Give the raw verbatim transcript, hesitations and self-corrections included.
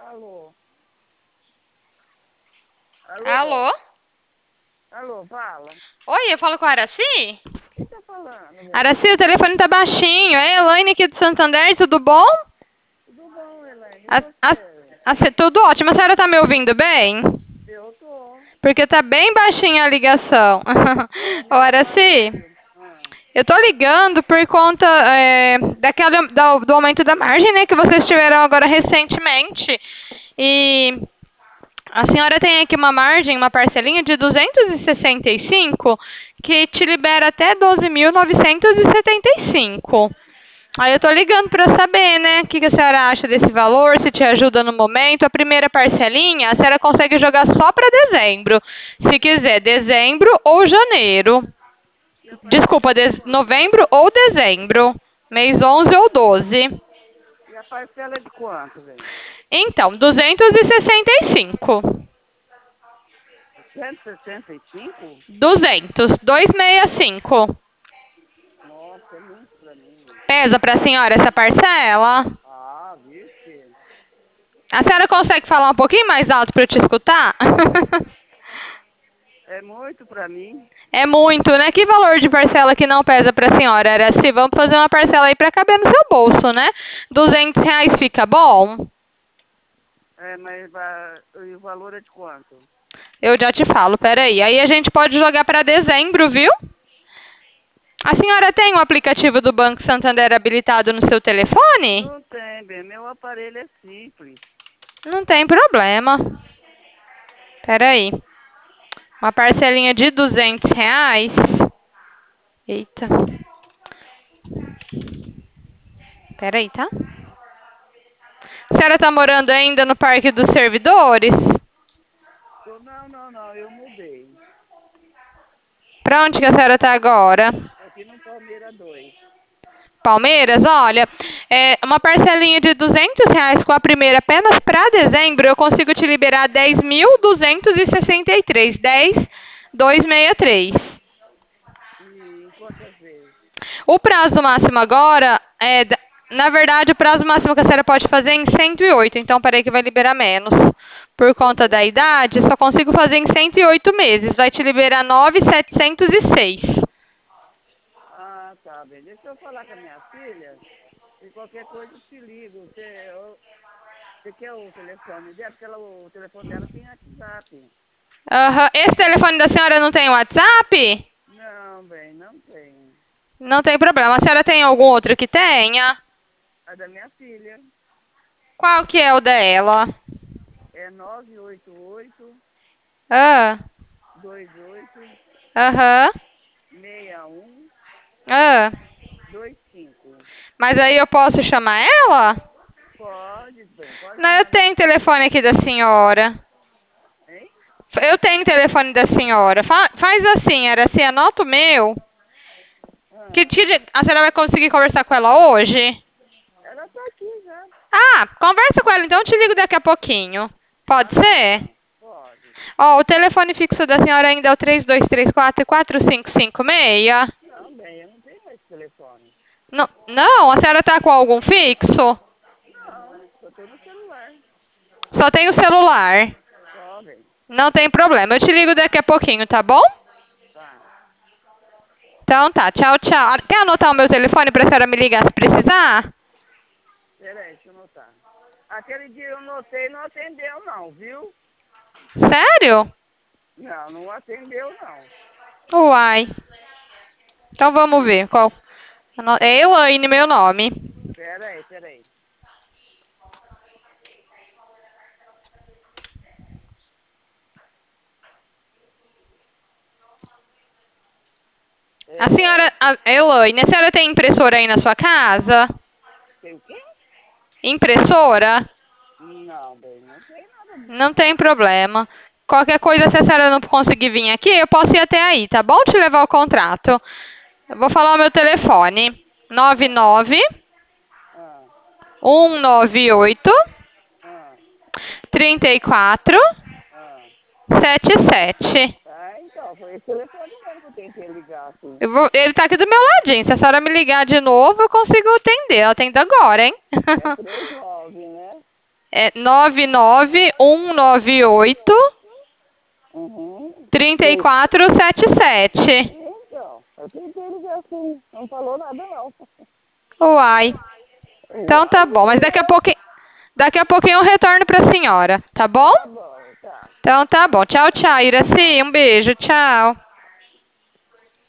Alô? Alô? Alô? Alô, fala. Oi, eu falo com a Araci? Quem tá falando, bem? Araci, o telefone tá baixinho. É Elaine aqui do Santander, tudo bom? Tudo bom, Elaine? E A, a, você? a, cê- tudo ótimo. A senhora tá me ouvindo bem? Eu tô. Porque tá bem baixinha a ligação. É o Ô, meu Araci, aparelho. Ah, eu tô ligando por conta é, daquela, da- do aumento da margem, né, que vocês tiveram agora recentemente. E a senhora tem aqui uma margem, uma parcelinha de duzentos e sessenta e cinco que te libera até doze mil novecentos e setenta e cinco. Aí eu tô ligando para saber, né, o que que a senhora acha desse valor, se te ajuda no momento. A primeira parcelinha, a senhora consegue jogar só para dezembro. Se quiser, dezembro ou janeiro. e a parcela Desculpa, é de de- quanto? novembro ou dezembro. Mês onze ou doze. E a parcela é de quanto, bem? Então, duzentos e sessenta e cinco. cento e sessenta e cinco? duzentos, duzentos e sessenta e cinco. Nossa, é muito pra mim. Pesa para a senhora essa parcela? Ah, vixe. A senhora consegue falar um pouquinho mais alto para eu te escutar? É muito pra mim. É muito, né? Que valor de parcela que não pesa para a senhora, Araci? Vamos fazer uma parcela aí para caber no seu bolso, né? Duzentos reais fica bom? É, mas va- e o valor é de quanto? Eu já te falo, peraí. Aí a gente pode jogar para dezembro, viu? A senhora tem o aplicativo do Banco Santander habilitado no seu telefone? Não tem, bem. Meu aparelho é simples. Não tem problema. Peraí. Uma parcelinha de duzentos reais. Eita. Peraí, tá? A senhora tá morando ainda no Parque dos Servidores? Eu, não, não, não. Eu mudei. Pra onde que a senhora tá agora? Aqui no Palmeira dois. Palmeiras, olha, é uma parcelinha de duzentos reais com a primeira apenas para dezembro, eu consigo te liberar dez mil duzentos e sessenta e três, dez mil duzentos e sessenta e três. E em quantas vezes? O prazo máximo agora é, da- na verdade, o prazo máximo que a senhora pode fazer é em cento e oito, então peraí que vai liberar menos. Por conta da idade, só consigo fazer em cento e oito meses, vai te liberar nove mil setecentos e seis. Ah, tá bem. Deixa eu falar com a minha filha. E qualquer coisa eu te ligo. Você, eu- você quer o telefone dela? Porque ela, o telefone dela tem WhatsApp. Aham. Esse telefone da senhora não tem WhatsApp? Não, bem, não tem. Não tem problema. A senhora tem algum outro que tenha? A da minha filha Qual que é o dela? é nove oito oito, Ah, dois oito, aham, seis um, ah. dois cinco. Mas aí eu posso chamar ela? Pode, bem, pode Não, eu chamar minha tenho o filha. telefone aqui da senhora. Hein? Eu tenho o telefone da senhora. Fa- faz assim, era assim, anota o meu. Que Ah, dia a senhora vai conseguir conversar com ela hoje? ela tá aqui já. Ah, conversa com ela, então eu te ligo daqui a pouquinho. Pode Ah, tá ser? bom. Pode. Ó, o telefone fixo da senhora ainda é o três dois três quatro, quatro cinco cinco seis. Não, bem, eu não tenho mais telefone. Não, não, a senhora tá com algum fixo? Não, só tô no celular. Só tem o celular. Só, bem. Não tem problema. Eu te ligo daqui a pouquinho, tá bom? Tá. Então tá, tchau, tchau. Quer anotar o meu telefone pra senhora me ligar se precisar? Peraí, deixa eu notar. Aquele dia eu notei e não atendeu não, viu? Sério? Não, não atendeu não. Uai. Então vamos ver qual. ano- É Elaine, meu nome. Peraí, peraí. A É, senhora, a Elaine, a senhora tem impressora aí na sua casa? tem o quê? Impressora? Não, bem, não tem nada Não disso. tem problema. Qualquer coisa, se a senhora não conseguir vir aqui, eu posso ir até aí, tá bom? Te levar o contrato. Eu vou falar o meu telefone. nove Ah, nove ah, um nove oito ah, três quatro ah. sete sete. Ah, então, foi esse telefone mesmo que eu tentei ligar, assim. Eu vou- ele tá aqui do meu ladinho. Se a senhora me ligar de novo, eu consigo atender. Eu atendo agora, hein? É três nove, né? É nove nove um nove oito, Uhum. três quatro sete sete. Então, eu tentei ligar assim, não falou nada não. Uai. Então Uai, tá bom, mas daqui a pouquinho, daqui a pouquinho eu retorno pra senhora, tá bom? tá bom, tá. Então tá bom. Tchau, tchau, Iraci. Um beijo. Tchau.